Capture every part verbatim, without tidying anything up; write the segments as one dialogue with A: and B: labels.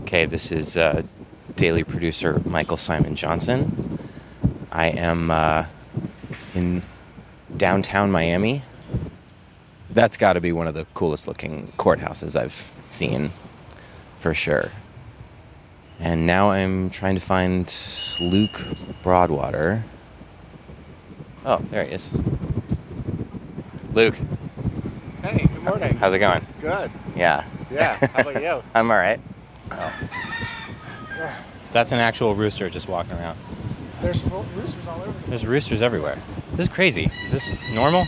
A: Okay, this is uh, daily producer Michael Simon Johnson. I am uh, in downtown Miami. That's got to be one of the coolest looking courthouses I've seen, for sure. And now I'm trying to find Luke Broadwater. Oh, there he is. Luke.
B: Hey, good morning.
A: How's it going?
B: Good.
A: Yeah.
B: Yeah, how about you?
A: I'm all right. Oh. That's an actual rooster just walking around.
B: There's roosters all over.
A: There's roosters everywhere. This is crazy. Is this normal?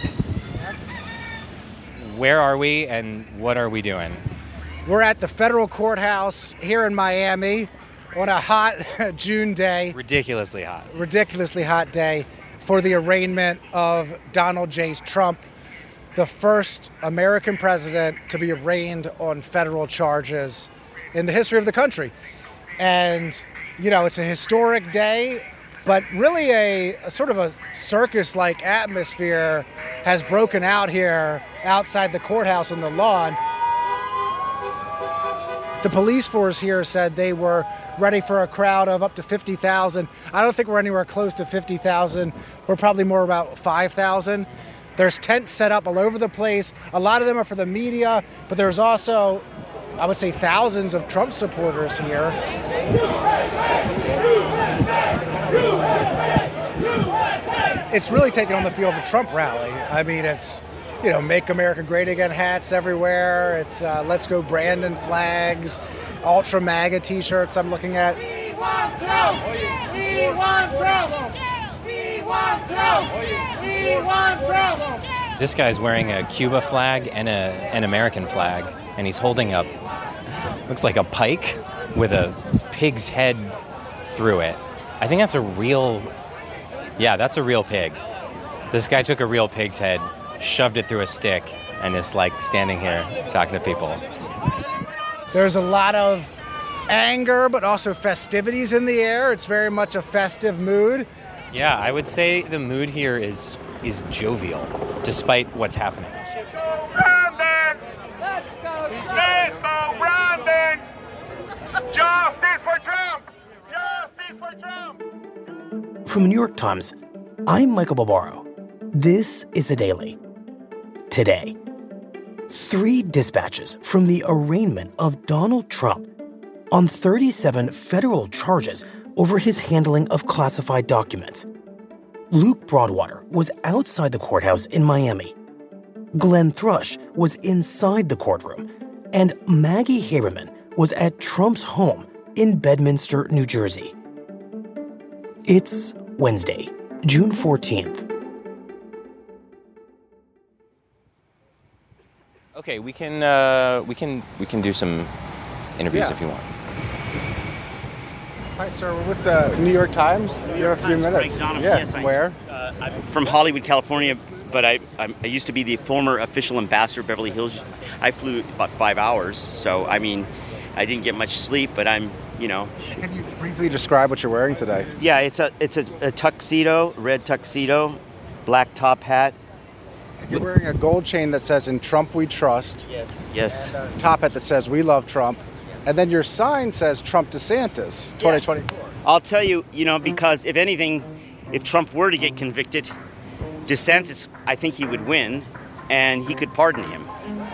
A: Where are we and what are we doing?
B: We're at the federal courthouse here in Miami on a hot June day.
A: Ridiculously hot.
B: Ridiculously hot day for the arraignment of Donald J. Trump, the first American president to be arraigned on federal charges in the history of the country. And, you know, it's a historic day, but really a, a sort of a circus-like atmosphere has broken out here outside the courthouse on the lawn. The police force here said they were ready for a crowd of up to fifty thousand. I don't think we're anywhere close to fifty thousand. We're probably more about five thousand. There's tents set up all over the place. A lot of them are for the media, but there's also, I would say, thousands of Trump supporters here. It's really taken on the feel of a Trump rally. I mean, it's, you know, Make America Great Again hats everywhere. It's uh, Let's Go Brandon flags, Ultra MAGA t-shirts I'm looking at.
C: We want Trump! We want Trump! We want Trump! We want Trump!
A: This guy's wearing a Cuba flag and a, an American flag, and he's holding up, looks like a pike with a pig's head through it. I think that's a real, yeah, that's a real pig. This guy took a real pig's head, shoved it through a stick, and is like standing here talking to people.
B: There's a lot of anger, but also festivities in the air. It's very much a festive mood.
A: Yeah, I would say the mood here is is jovial, despite what's happening.
C: Brandon! Let's go, Let's go, Brandon! Justice for Trump! Justice for Trump!
D: From the New York Times, I'm Michael Barbaro. This is The Daily. Today, three dispatches from the arraignment of Donald Trump on thirty-seven federal charges over his handling of classified documents. Luke Broadwater was outside the courthouse in Miami. Glenn Thrush was inside the courtroom, and Maggie Haberman was at Trump's home in Bedminster, New Jersey. It's Wednesday, June fourteenth.
A: Okay, we can uh, we can we can do some interviews
B: Yeah.
A: if you want.
B: Hi, sir. We're with the New York Times. You have a few
E: Times,
B: minutes.
E: Greg Donovan.
B: Yeah.
E: Yes, I-
B: Where?
E: Uh, I'm from Hollywood, California, but I, I'm- I used to be the former official ambassador of Beverly Hills. I flew about five hours, so I mean, I didn't get much sleep, but I'm, you know.
B: Can you briefly describe what you're wearing today?
E: Yeah, it's a it's a, a tuxedo, red tuxedo, black top hat.
B: You're wearing a gold chain that says "In Trump We Trust."
E: Yes. Yes.
B: And a top hat that says "We Love Trump." And then your sign says Trump DeSantis twenty twenty-four.
E: I'll tell you, you know, because if anything, if Trump were to get convicted, DeSantis, I think he would win, and he could pardon him.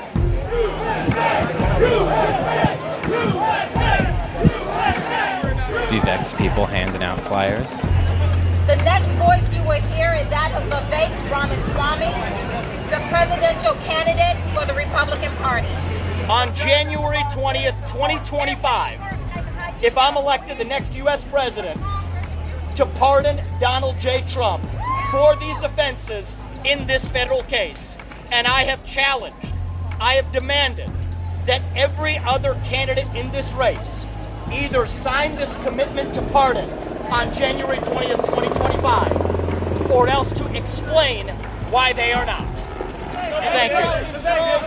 A: Vivek's people handing out flyers.
F: The next voice you will hear is that of Vivek Ramaswamy, the presidential candidate for the Republican Party.
G: On January twentieth, twenty twenty-five, if I'm elected the next U S president, to pardon Donald J. Trump for these offenses in this federal case. And I have challenged, I have demanded that every other candidate in this race either sign this commitment to pardon on January twentieth, twenty twenty-five, or else to explain why they are not. Thank you.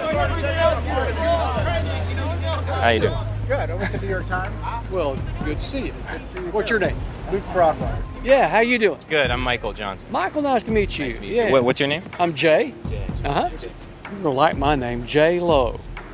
A: How you doing?
B: Good. Over at the New York Times.
H: Well, good to see you.
B: Good to see you
H: What's
B: too.
H: your name?
B: Luke Broadwater.
H: Yeah, how you doing?
A: Good. I'm Michael Johnson.
H: Michael, nice to meet you.
A: Nice to meet
H: yeah.
A: you. What, what's your name?
H: I'm Jay.
A: Jay.
H: Uh-huh. You're going to like my name, J. Lo.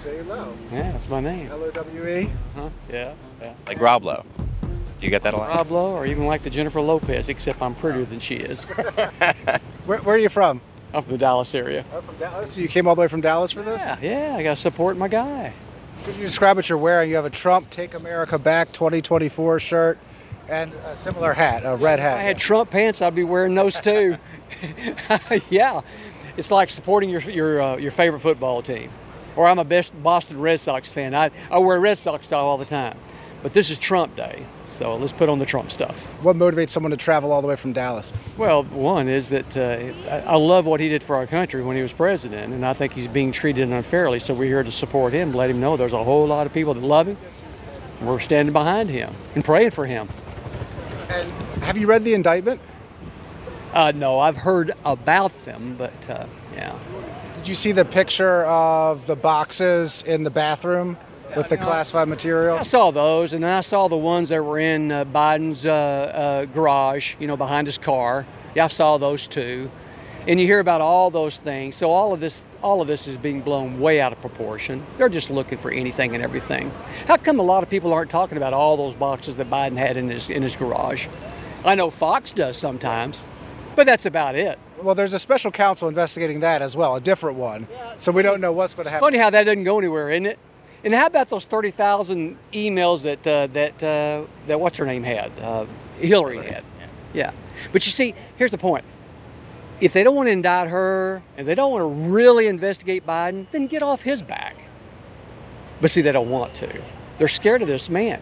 B: J Lo.
H: Yeah, that's my name.
B: L O W E.
H: Huh? Yeah, yeah.
A: Like Rob Lowe. Do you get that a lot?
H: Rob Lowe, or even like the Jennifer Lopez, except I'm prettier than she is.
B: Where, where are you from?
H: I'm from the Dallas area.
B: Oh, from Dallas? So you came all the way from Dallas for this?
H: Yeah, yeah, I got to support my guy.
B: Could you describe what you're wearing? You have a Trump Take America Back twenty twenty-four shirt and a similar hat, a red hat.
H: If I had Trump pants, I'd be wearing those too. Yeah, it's like supporting your your uh, your favorite football team. Or I'm a best Boston Red Sox fan. I, I wear Red Sox style all the time. But this is Trump Day, so let's put on the Trump stuff.
B: What motivates someone to travel all the way from Dallas?
H: Well, one is that uh, I, I love what he did for our country when he was president, and I think he's being treated unfairly, so we're here to support him, let him know there's a whole lot of people that love him. We're standing behind him and praying for him.
B: And have you read the indictment?
H: Uh, no, I've heard about them, but uh, yeah.
B: Did you see the picture of the boxes in the bathroom with the classified material?
H: I saw those, and I saw the ones that were in uh, Biden's uh, uh, garage, you know, behind his car. Yeah, I saw those too. And you hear about all those things. So all of this, all of this is being blown way out of proportion. They're just looking for anything and everything. How come a lot of people aren't talking about all those boxes that Biden had in his in his garage? I know Fox does sometimes, but that's about it.
B: Well, there's a special counsel investigating that as well, a different one. So we don't know what's going to happen.
H: Funny how that doesn't go anywhere, isn't it? And how about those thirty thousand emails that uh, that uh, that what's her name had, uh, Hillary had? Yeah. But you see, here's the point: if they don't want to indict her, and they don't want to really investigate Biden, then get off his back. But see, they don't want to. They're scared of this man.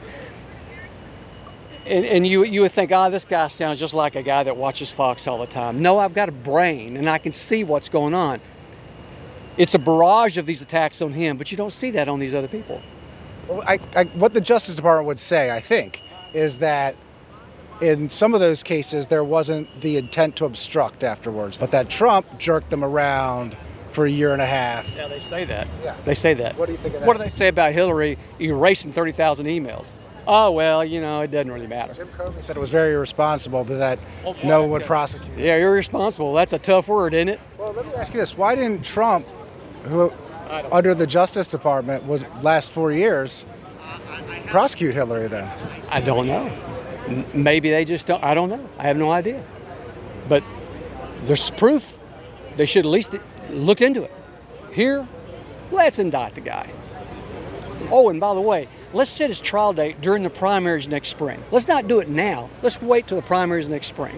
H: And, and you you would think, ah, oh, this guy sounds just like a guy that watches Fox all the time. No, I've got a brain, and I can see what's going on. It's a barrage of these attacks on him, but you don't see that on these other people.
B: Well, I, I, what the Justice Department would say, I think, is that in some of those cases, there wasn't the intent to obstruct afterwards, but that Trump jerked them around for a year and a half.
H: Yeah, they say that.
B: Yeah.
H: They say that.
B: What do you think of that?
H: What do they say about Hillary erasing thirty thousand emails? Oh, well, you know, it doesn't really matter.
B: Jim Comey said it was very irresponsible, but that oh, boy, no one would prosecute.
H: Yeah, irresponsible. That's a tough word, isn't it?
B: Well, let me ask you this. Why didn't Trump, who under the Justice Department was last four years, prosecute Hillary then?
H: I don't know. N- maybe they just don't. I don't know. I have no idea. But there's proof. They should at least look into it. Here, let's indict the guy. Oh, and by the way, let's set his trial date during the primaries next spring. Let's not do it now. Let's wait till the primaries next spring.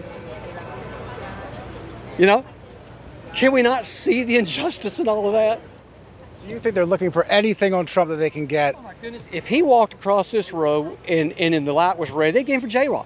H: You know? Can we not see the injustice in all of that?
B: So you think they're looking for anything on Trump that they can get?
H: Oh my goodness. If he walked across this road and, and, and the light was red, they'd get him for jaywalk.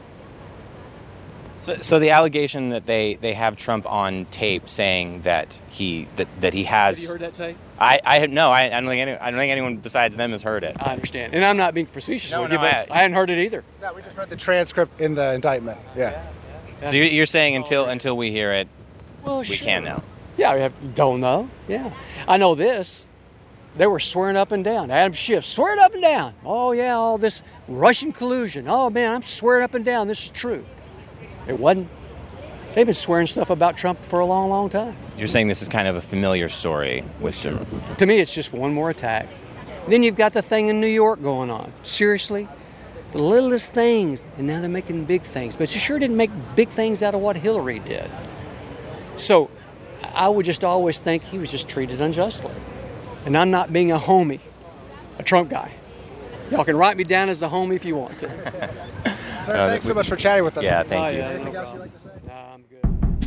A: So, so the allegation that they, they have Trump on tape saying that he that, that he has.
H: Have you heard that tape?
A: I I no I, I don't think any, I don't think anyone besides them has heard it.
H: I understand, and I'm not being facetious
A: No,
H: with
A: no,
H: you, but
A: I-
H: I, hadn't heard it either.
B: No, we just read the transcript in the indictment. Yeah.
A: So you- you're saying until until we hear it,
H: Well,
A: we
H: sure.
A: can't know.
H: Yeah, we have, don't know. Yeah, I know this. They were swearing up and down. Adam Schiff swearing up and down. Oh yeah, all this Russian collusion. Oh man, I'm swearing up and down. This is true. It wasn't. They've been swearing stuff about Trump for a long, long time.
A: You're saying this is kind of a familiar story with Jim.
H: To me, it's just one more attack. Then you've got the thing in New York going on. Seriously? The littlest things, and now they're making big things. But you sure didn't make big things out of what Hillary did. So I would just always think he was just treated unjustly. And I'm not being a homie, a Trump guy. Y'all can write me down as a homie if you want to.
B: Sir,
A: Uh,
B: thanks
A: we-
B: so much for chatting with us.
A: Yeah, thank
H: Oh,
A: you.
H: yeah, no
B: Anything else
H: problem.
B: you'd like to say?
H: No, I'm good.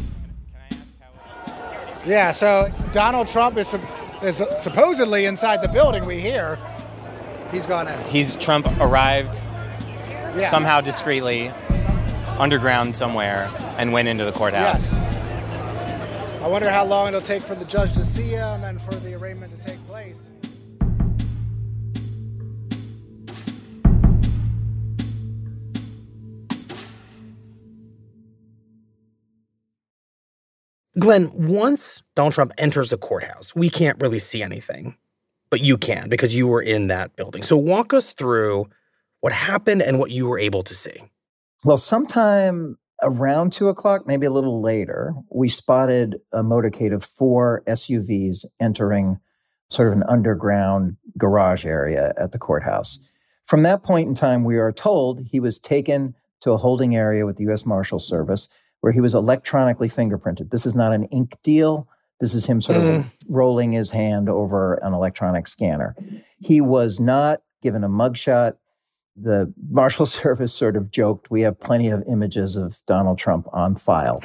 B: Yeah, so Donald Trump is, is supposedly inside the building, we hear. He's gone in.
A: He's Trump arrived
B: Yeah.
A: somehow discreetly underground somewhere and went into the courthouse.
B: I wonder how long it'll take for the judge to see him and for the arraignment to take place.
D: Glenn, once Donald Trump enters the courthouse, we can't really see anything, but you can because you were in that building. So walk us through what happened and what you were able to see.
I: Well, sometime around two o'clock, maybe a little later, we spotted a motorcade of four S U Vs entering sort of an underground garage area at the courthouse. From that point in time, we are told he was taken to a holding area with the U S Marshal Service where he was electronically fingerprinted. This is not an ink deal. This is him sort of mm. rolling his hand over an electronic scanner. He was not given a mugshot. The Marshal Service sort of joked, we have plenty of images of Donald Trump on file.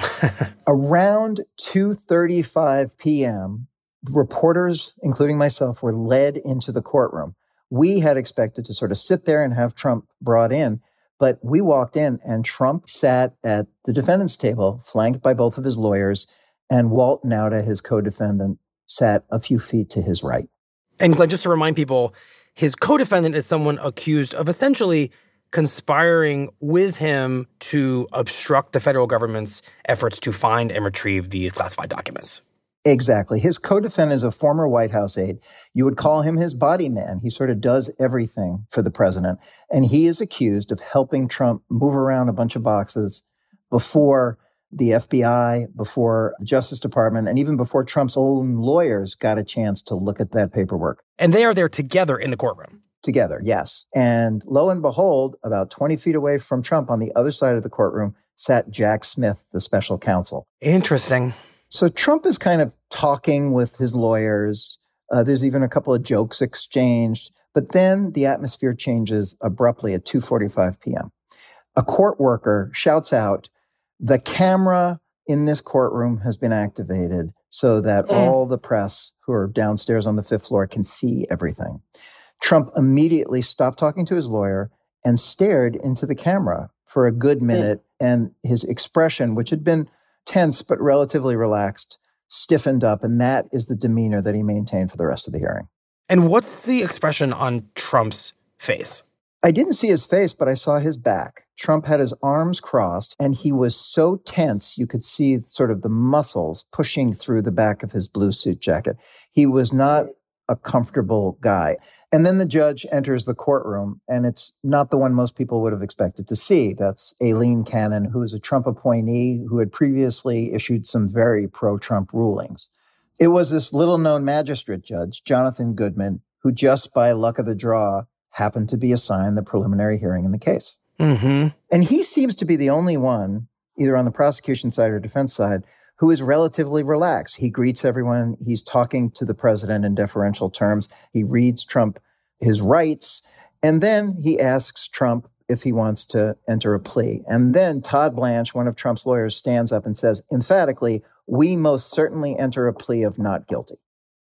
I: Around two thirty-five p.m., reporters, including myself, were led into the courtroom. We had expected to sort of sit there and have Trump brought in, but we walked in and Trump sat at the defendant's table, flanked by both of his lawyers, and Walt Nauta, his co-defendant, sat a few feet to his right.
D: And Glenn, just to remind people, his co-defendant is someone accused of essentially conspiring with him to obstruct the federal government's efforts to find and retrieve these classified documents.
I: Exactly. His co-defendant is a former White House aide. You would call him his body man. He sort of does everything for the president. And he is accused of helping Trump move around a bunch of boxes before the F B I, before the Justice Department, and even before Trump's own lawyers got a chance to look at that paperwork.
D: And they are there together in the courtroom.
I: Together, yes. And lo and behold, about twenty feet away from Trump on the other side of the courtroom sat Jack Smith, the special counsel.
D: Interesting.
I: So Trump is kind of talking with his lawyers. Uh, there's even a couple of jokes exchanged. But then the atmosphere changes abruptly at two forty-five p.m. A court worker shouts out, "The camera in this courtroom has been activated so that mm. all the press who are downstairs on the fifth floor can see everything." Trump immediately stopped talking to his lawyer and stared into the camera for a good minute. Mm. And his expression, which had been tense but relatively relaxed, stiffened up. And that is the demeanor that he maintained for the rest of the hearing.
D: And what's the expression on Trump's face?
I: I didn't see his face, but I saw his back. Trump had his arms crossed, and he was so tense, you could see sort of the muscles pushing through the back of his blue suit jacket. He was not a comfortable guy. And then the judge enters the courtroom, and it's not the one most people would have expected to see. That's Aileen Cannon, who is a Trump appointee who had previously issued some very pro-Trump rulings. It was this little-known magistrate judge, Jonathan Goodman, who just by luck of the draw happened to be assigned the preliminary hearing in the case.
D: Mm-hmm.
I: And he seems to be the only one, either on the prosecution side or defense side, who is relatively relaxed. He greets everyone. He's talking to the president in deferential terms. He reads Trump his rights. And then he asks Trump if he wants to enter a plea. And then Todd Blanche, one of Trump's lawyers, stands up and says emphatically, "We most certainly enter a plea of not guilty."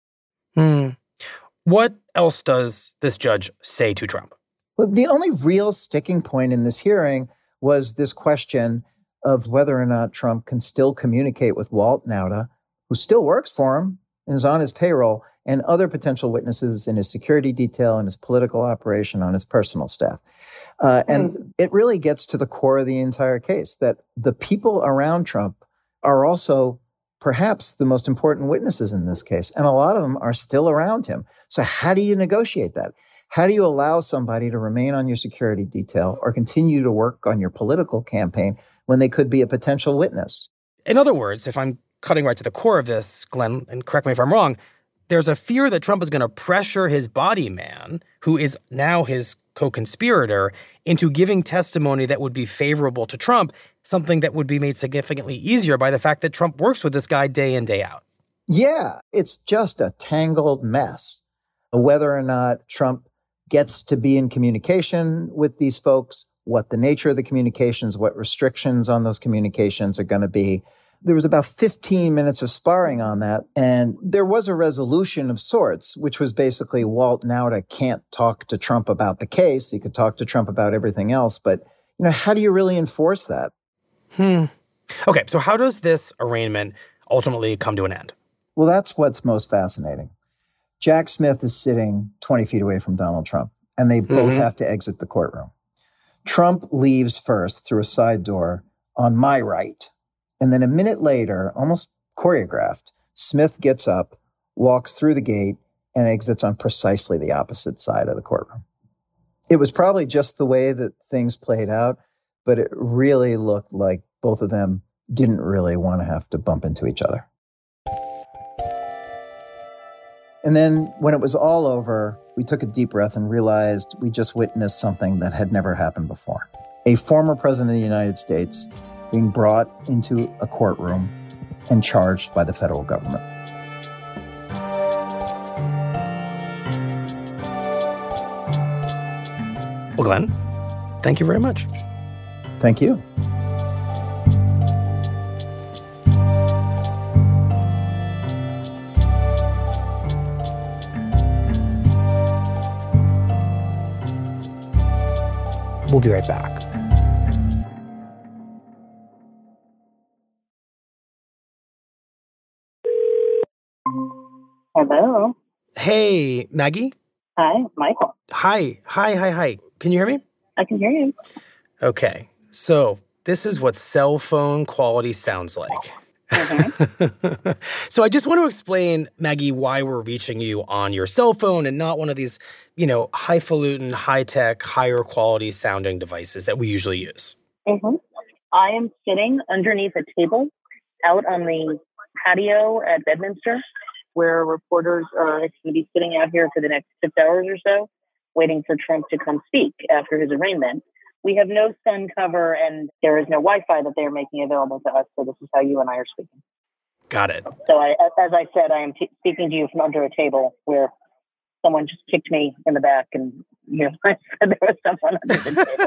D: Hmm. What else does this judge say to Trump?
I: Well, the only real sticking point in this hearing was this question of whether or not Trump can still communicate with Walt Nauta, who still works for him and is on his payroll, and other potential witnesses in his security detail and his political operation on his personal staff. Uh, and mm. it really gets to the core of the entire case, that the people around Trump are also perhaps the most important witnesses in this case. And a lot of them are still around him. So how do you negotiate that? How do you allow somebody to remain on your security detail or continue to work on your political campaign when they could be a potential witness?
D: In other words, if I'm cutting right to the core of this, Glenn, and correct me if I'm wrong, there's a fear that Trump is going to pressure his body man, who is now his co-conspirator, into giving testimony that would be favorable to Trump, something that would be made significantly easier by the fact that Trump works with this guy day in, day out.
I: Yeah, it's just a tangled mess. Whether or not Trump gets to be in communication with these folks, what the nature of the communications, what restrictions on those communications are going to be. There was about fifteen minutes of sparring on that, and there was a resolution of sorts, which was basically Walt Nauta can't talk to Trump about the case. He could talk to Trump about everything else, but you know, how do you really enforce that?
D: Hmm. Okay, so how does this arraignment ultimately come to an end?
I: Well, that's what's most fascinating. Jack Smith is sitting twenty feet away from Donald Trump, and they both mm-hmm. have to exit the courtroom. Trump leaves first through a side door on my right. And then a minute later, almost choreographed, Smith gets up, walks through the gate, and exits on precisely the opposite side of the courtroom. It was probably just the way that things played out, but it really looked like both of them didn't really want to have to bump into each other. And then when it was all over, we took a deep breath and realized we just witnessed something that had never happened before. A former president of the United States being brought into a courtroom and charged by the federal government.
D: Well, Glenn, thank you very much.
I: Thank you.
D: We'll be right back.
J: Hello.
D: Hey, Maggie.
J: Hi, Michael.
D: Hi, hi, hi, hi. Can you hear me?
J: I can hear you.
D: Okay, so this is what cell phone quality sounds like.
J: Mm-hmm.
D: So I just want to explain, Maggie, why we're reaching you on your cell phone and not one of these, you know, highfalutin, high-tech, higher quality sounding devices that we usually use.
J: Mm-hmm. I am sitting underneath a table out on the patio at Bedminster, where reporters are going to be sitting out here for the next six hours or so, waiting for Trump to come speak after his arraignment. We have no sun cover, and there is no Wi-Fi that they're making available to us, so this is how you and I are speaking.
D: Got it.
J: So, I, as I said, I am t- speaking to you from under a table where someone just kicked me in the back, and you know, I said there was someone under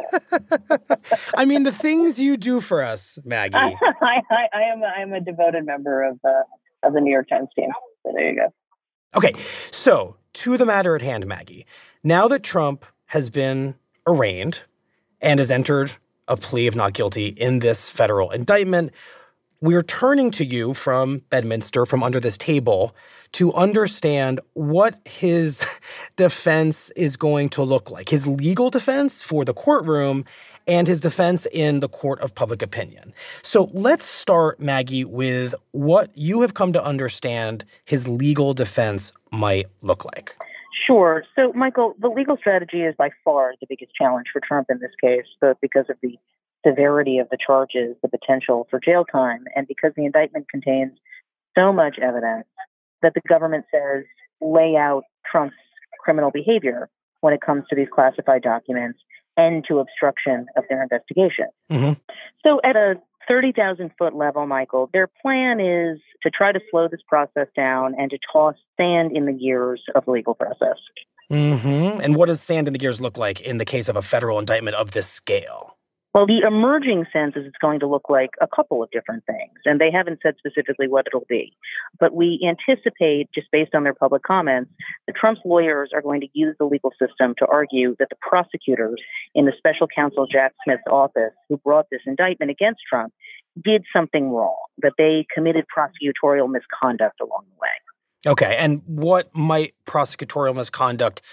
J: the table.
D: I mean, the things you do for us, Maggie.
J: I, I, I am I am a devoted member of uh, of the New York Times team. So there you go.
D: Okay, so to the matter at hand, Maggie. Now that Trump has been arraigned and has entered a plea of not guilty in this federal indictment, we're turning to you from Bedminster, from under this table, to understand what his defense is going to look like, his legal defense for the courtroom and his defense in the court of public opinion. So let's start, Maggie, with what you have come to understand his legal defense might look like.
J: Sure. So, Michael, the legal strategy is by far the biggest challenge for Trump in this case, both because of the severity of the charges, the potential for jail time, and because the indictment contains so much evidence that the government says lay out Trump's criminal behavior when it comes to these classified documents and to obstruction of their investigation.
D: Mm-hmm.
J: So at a thirty thousand foot level, Michael, their plan is to try to slow this process down and to toss sand in the gears of the legal process.
D: Mm-hmm. And what does sand in the gears look like in the case of a federal indictment of this scale?
J: Well, the emerging sense is it's going to look like a couple of different things, and they haven't said specifically what it'll be. But we anticipate, just based on their public comments, that Trump's lawyers are going to use the legal system to argue that the prosecutors in the special counsel Jack Smith's office who brought this indictment against Trump did something wrong, that they committed prosecutorial misconduct along the way.
D: Okay, and what might prosecutorial misconduct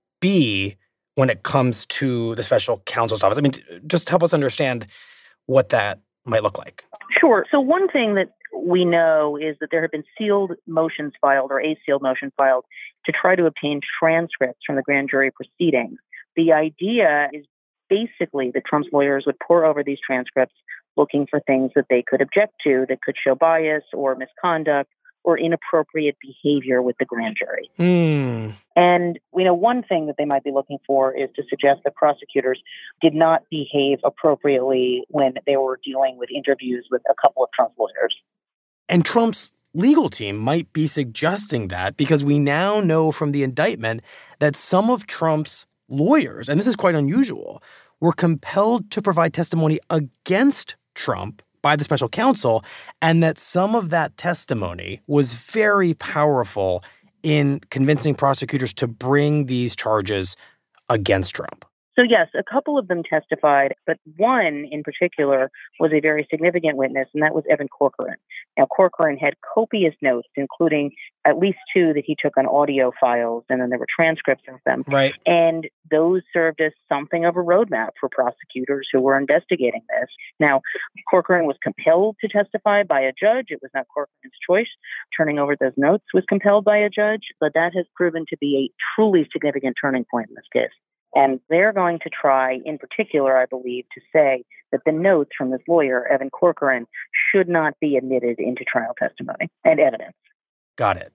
D: be when it comes to the special counsel's office? I mean, just help us understand what that might look like.
J: Sure. So one thing that we know is that there have been sealed motions filed or a sealed motion filed to try to obtain transcripts from the grand jury proceedings. The idea is basically that Trump's lawyers would pore over these transcripts looking for things that they could object to that could show bias or misconduct or inappropriate behavior with the grand jury.
D: Mm.
J: And we know one thing that they might be looking for is to suggest that prosecutors did not behave appropriately when they were dealing with interviews with a couple of Trump's lawyers.
D: And Trump's legal team might be suggesting that because we now know from the indictment that some of Trump's lawyers, and this is quite unusual, were compelled to provide testimony against Trump by the special counsel, and that some of that testimony was very powerful in convincing prosecutors to bring these charges against Trump.
J: So yes, a couple of them testified, but one in particular was a very significant witness, and that was Evan Corcoran. Now, Corcoran had copious notes, including at least two that he took on audio files, and then there were transcripts of them.
D: Right.
J: And those served as something of a roadmap for prosecutors who were investigating this. Now, Corcoran was compelled to testify by a judge. It was not Corcoran's choice. Turning over those notes was compelled by a judge, but that has proven to be a truly significant turning point in this case. And they're going to try, in particular, I believe, to say that the notes from this lawyer, Evan Corcoran, should not be admitted into trial testimony and evidence.
D: Got it.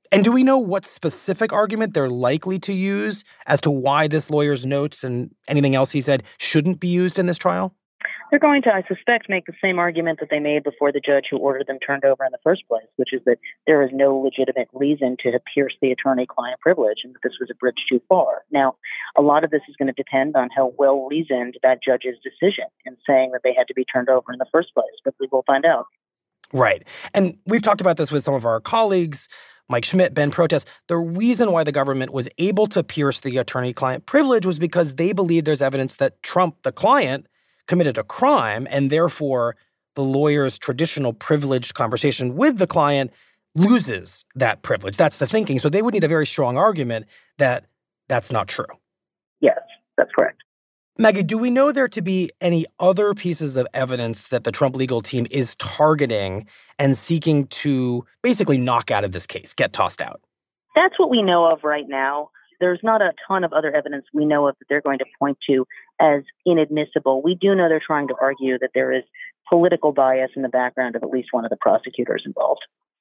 D: And do we know what specific argument they're likely to use as to why this lawyer's notes and anything else he said shouldn't be used in this trial?
J: They're going to, I suspect, make the same argument that they made before the judge who ordered them turned over in the first place, which is that there is no legitimate reason to pierce the attorney-client privilege and that this was a bridge too far. Now, a lot of this is going to depend on how well-reasoned that judge's decision in saying that they had to be turned over in the first place, but we will find out.
D: Right. And we've talked about this with some of our colleagues, Mike Schmidt, Ben Protest. The reason why the government was able to pierce the attorney-client privilege was because they believe there's evidence that Trump, the client, committed a crime, and therefore the lawyer's traditional privileged conversation with the client loses that privilege. That's the thinking. So they would need a very strong argument that that's not true.
J: Yes, that's correct.
D: Maggie, do we know there to be any other pieces of evidence that the Trump legal team is targeting and seeking to basically knock out of this case, get tossed out?
J: That's what we know of right now. There's not a ton of other evidence we know of that they're going to point to as inadmissible. We do know they're trying to argue that there is political bias in the background of at least one of the prosecutors involved.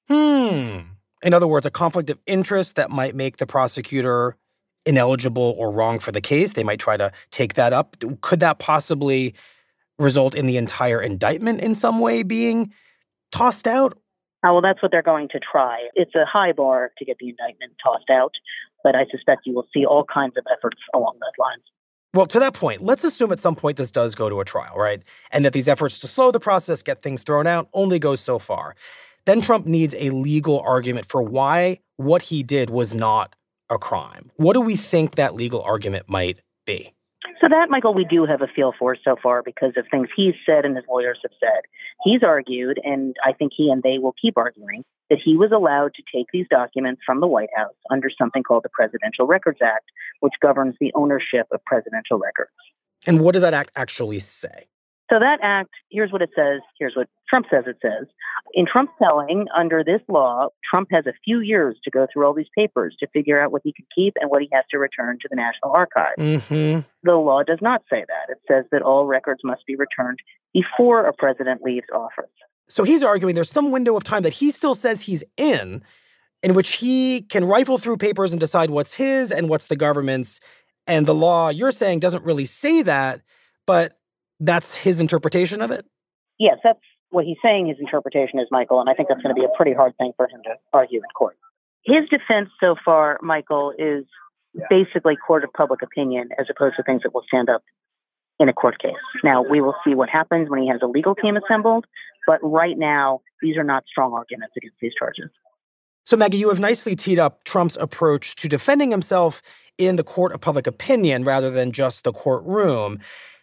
D: Hmm. In other words, a conflict of interest that might make the prosecutor ineligible or wrong for the case. They might try to take that up. Could that possibly result in the entire indictment in some way being tossed out?
J: Oh, well, that's what they're going to try. It's a high bar to get the indictment tossed out, but I suspect you will see all kinds of efforts along those lines.
D: Well, to that point, let's assume at some point this does go to a trial, right? And that these efforts to slow the process, get things thrown out, only goes so far. Then Trump needs a legal argument for why what he did was not a crime. What do we think that legal argument might be?
J: So that, Michael, we do have a feel for so far because of things he's said and his lawyers have said. He's argued, and I think he and they will keep arguing, that he was allowed to take these documents from the White House under something called the Presidential Records Act, which governs the ownership of presidential records.
D: And what does that act actually say?
J: So that act, here's what it says. Here's what Trump says it says. In Trump's telling, under this law, Trump has a few years to go through all these papers to figure out what he can keep and what he has to return to the National Archives.
D: Mm-hmm.
J: The law does not say that. It says that all records must be returned before a president leaves office.
D: So he's arguing there's some window of time that he still says he's in, in which he can rifle through papers and decide what's his and what's the government's. And the law, you're saying, doesn't really say that, but that's his interpretation of it?
J: Yes, that's what he's saying his interpretation is, Michael, and I think that's going to be a pretty hard thing for him to argue in court. His defense so far, Michael, is basically court of public opinion as opposed to things that will stand up in a court case. Now, we will see what happens when he has a legal team assembled, but right now, these are not strong arguments against these charges.
D: So, Maggie, you have nicely teed up Trump's approach to defending himself in the court of public opinion rather than just the courtroom.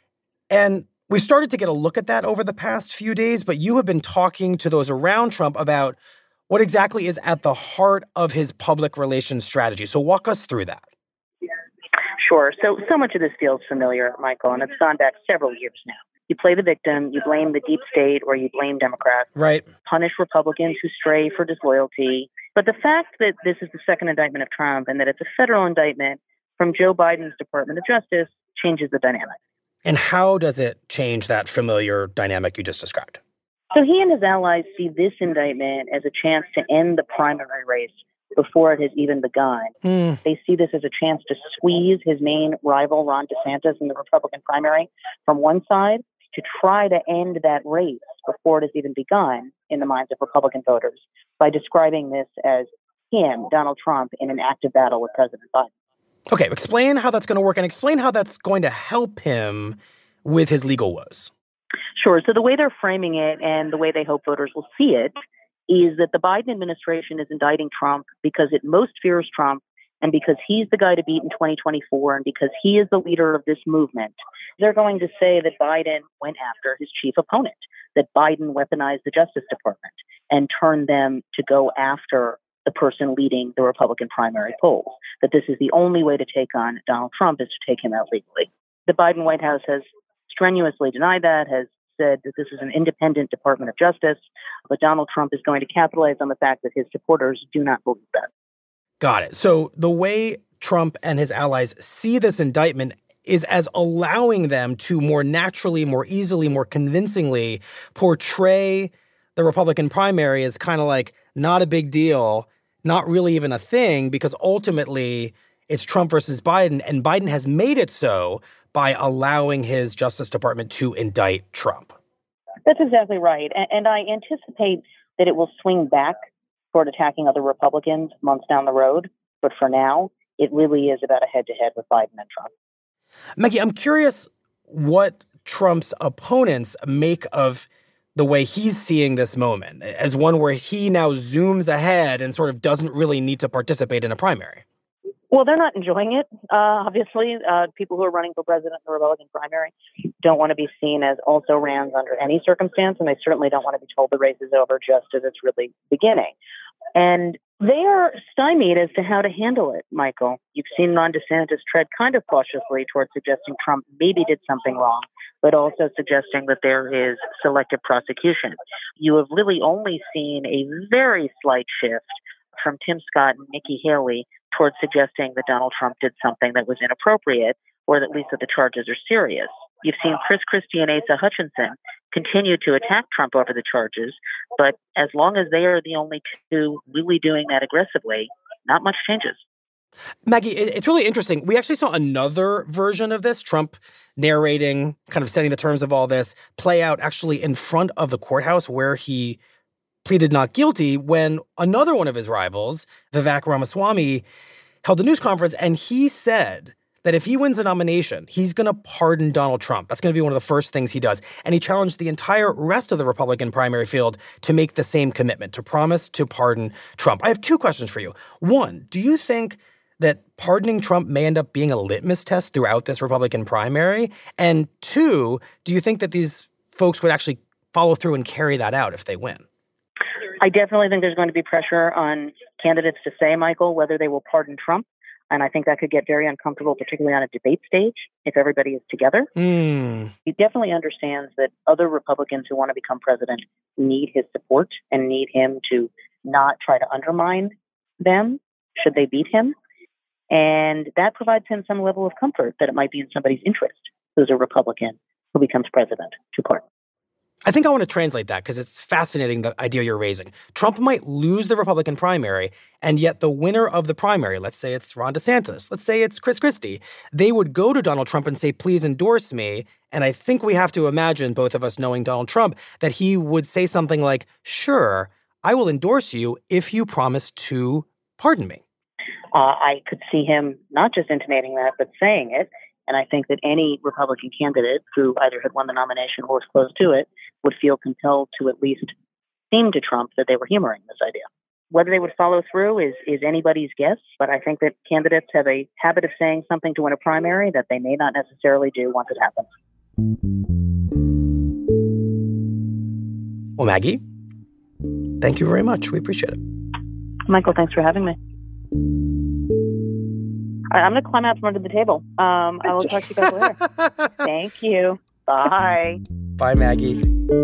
D: And we've started to get a look at that over the past few days, but you have been talking to those around Trump about what exactly is at the heart of his public relations strategy. So walk us through that.
J: Sure. So, so much of this feels familiar, Michael, and it's gone back several years now. You play the victim, you blame the deep state, or you blame Democrats.
D: Right.
J: Punish Republicans who stray for disloyalty. But the fact that this is the second indictment of Trump and that it's a federal indictment from Joe Biden's Department of Justice changes the dynamic.
D: And how does it change that familiar dynamic you just described?
J: So he and his allies see this indictment as a chance to end the primary race before it has even begun.
D: Mm.
J: They see this as a chance to squeeze his main rival, Ron DeSantis, in the Republican primary from one side to try to end that race before it has even begun in the minds of Republican voters by describing this as him, Donald Trump, in an active battle with President Biden.
D: Okay, explain how that's going to work and explain how that's going to help him with his legal woes.
J: Sure. So the way they're framing it and the way they hope voters will see it is that the Biden administration is indicting Trump because it most fears Trump and because he's the guy to beat in twenty twenty-four and because he is the leader of this movement. They're going to say that Biden went after his chief opponent, that Biden weaponized the Justice Department and turned them to go after the person leading the Republican primary polls, that this is the only way to take on Donald Trump is to take him out legally. The Biden White House has strenuously denied that, has said that this is an independent Department of Justice, but Donald Trump is going to capitalize on the fact that his supporters do not believe that.
D: Got it. So the way Trump and his allies see this indictment is as allowing them to more naturally, more easily, more convincingly portray the Republican primary as kind of like not a big deal not really even a thing because ultimately it's Trump versus Biden, and Biden has made it so by allowing his Justice Department to indict Trump.
J: That's exactly right. And, and I anticipate that it will swing back toward attacking other Republicans months down the road. But for now, it really is about a head-to-head with Biden and Trump.
D: Maggie, I'm curious what Trump's opponents make of the way he's seeing this moment as one where he now zooms ahead and sort of doesn't really need to participate in a primary.
J: Well, they're not enjoying it, uh, obviously. Uh, people who are running for president in the Republican primary don't want to be seen as also-rans under any circumstance, and they certainly don't want to be told the race is over just as it's really beginning. And they are stymied as to how to handle it, Michael. You've seen Ron DeSantis tread kind of cautiously towards suggesting Trump maybe did something wrong, but also suggesting that there is selective prosecution. You have really only seen a very slight shift from Tim Scott and Nikki Haley towards suggesting that Donald Trump did something that was inappropriate, or at least that the charges are serious. You've seen Chris Christie and Asa Hutchinson continue to attack Trump over the charges, but as long as they are the only two really doing that aggressively, not much changes.
D: Maggie, it's really interesting. We actually saw another version of this, Trump narrating, kind of setting the terms of all this, play out actually in front of the courthouse where he pleaded not guilty when another one of his rivals, Vivek Ramaswamy, held a news conference, and he said that if he wins the nomination, he's going to pardon Donald Trump. That's going to be one of the first things he does. And he challenged the entire rest of the Republican primary field to make the same commitment, to promise to pardon Trump. I have two questions for you. One, do you think that pardoning Trump may end up being a litmus test throughout this Republican primary? And two, do you think that these folks would actually follow through and carry that out if they win?
J: I definitely think there's going to be pressure on candidates to say, Michael, whether they will pardon Trump. And I think that could get very uncomfortable, particularly on a debate stage, if everybody is together.
D: Mm.
J: He definitely understands that other Republicans who want to become president need his support and need him to not try to undermine them should they beat him. And that provides him some level of comfort that it might be in somebody's interest who's a Republican who becomes president to pardon.
D: I think I want to translate that because it's fascinating, the idea you're raising. Trump might lose the Republican primary, and yet the winner of the primary, let's say it's Ron DeSantis, let's say it's Chris Christie, they would go to Donald Trump and say, please endorse me. And I think we have to imagine, both of us knowing Donald Trump, that he would say something like, sure, I will endorse you if you promise to pardon me.
J: Uh, I could see him not just intimating that, but saying it. And I think that any Republican candidate who either had won the nomination or was close to it would feel compelled to at least seem to Trump that they were humoring this idea. Whether they would follow through is, is anybody's guess, but I think that candidates have a habit of saying something to win a primary that they may not necessarily do once it happens.
D: Well, Maggie, thank you very much. We appreciate it.
J: Michael, thanks for having me. All right, I'm going to climb out from under the table. Um, I will talk to you guys later. Thank you. Bye.
D: Bye, Maggie.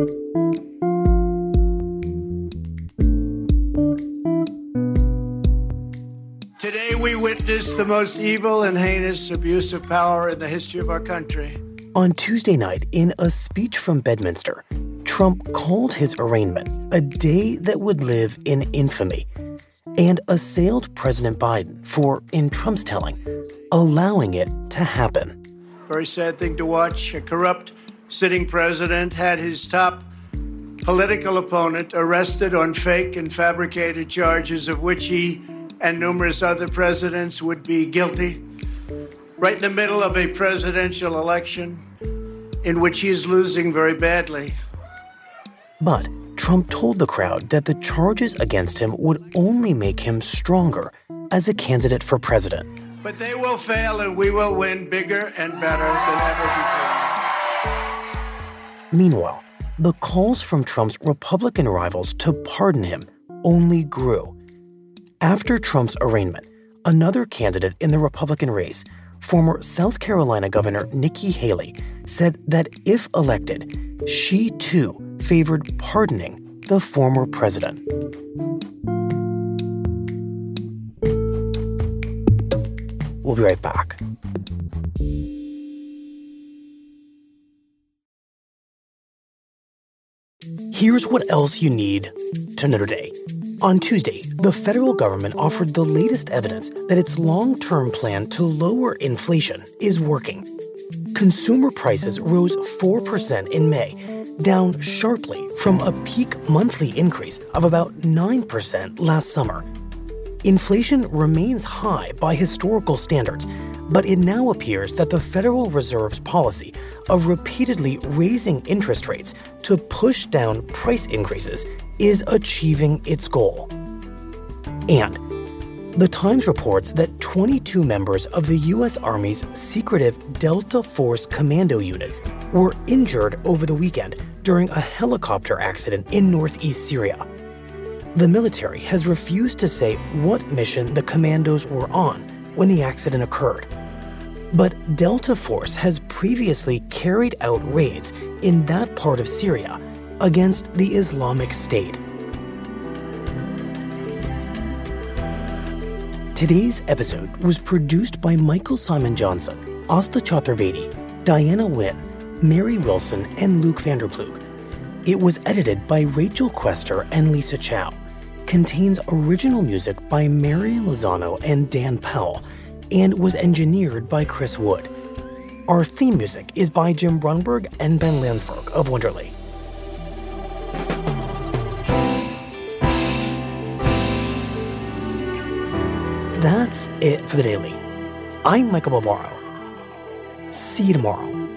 K: Today we witness the most evil and heinous abuse of power in the history of our country.
D: On Tuesday night, in a speech from Bedminster, Trump called his arraignment a day that would live in infamy and assailed President Biden for, in Trump's telling, allowing it to happen.
K: Very sad thing to watch. A corrupt sitting president had his top political opponent arrested on fake and fabricated charges of which he and numerous other presidents would be guilty, right in the middle of a presidential election in which he is losing very badly.
D: But Trump told the crowd that the charges against him would only make him stronger as a candidate for president.
K: But they will fail and we will win bigger and better than ever before.
D: Meanwhile, the calls from Trump's Republican rivals to pardon him only grew. After Trump's arraignment, another candidate in the Republican race, former South Carolina Governor Nikki Haley, said that if elected, she too favored pardoning the former president. We'll be right back. Here's what else you need to know today. On Tuesday, the federal government offered the latest evidence that its long-term plan to lower inflation is working. Consumer prices rose four percent in May, down sharply from a peak monthly increase of about nine percent last summer. Inflation remains high by historical standards, but it now appears that the Federal Reserve's policy of repeatedly raising interest rates to push down price increases is achieving its goal. And The Times reports that twenty-two members of the U S Army's secretive Delta Force Commando unit were injured over the weekend during a helicopter accident in northeast Syria. The military has refused to say what mission the commandos were on when the accident occurred. But Delta Force has previously carried out raids in that part of Syria against the Islamic State. Today's episode was produced by Michael Simon Johnson, Asta Chaturvedi, Diana Nguyen, Mary Wilson, and Luke Vanderplug. It was edited by Rachel Quester and Lisa Chow, contains original music by Mary Lozano and Dan Powell, and was engineered by Chris Wood. Our theme music is by Jim Brunberg and Ben Landberg of Wonderly. That's it for the Daily. I'm Michael Barbaro. See you tomorrow.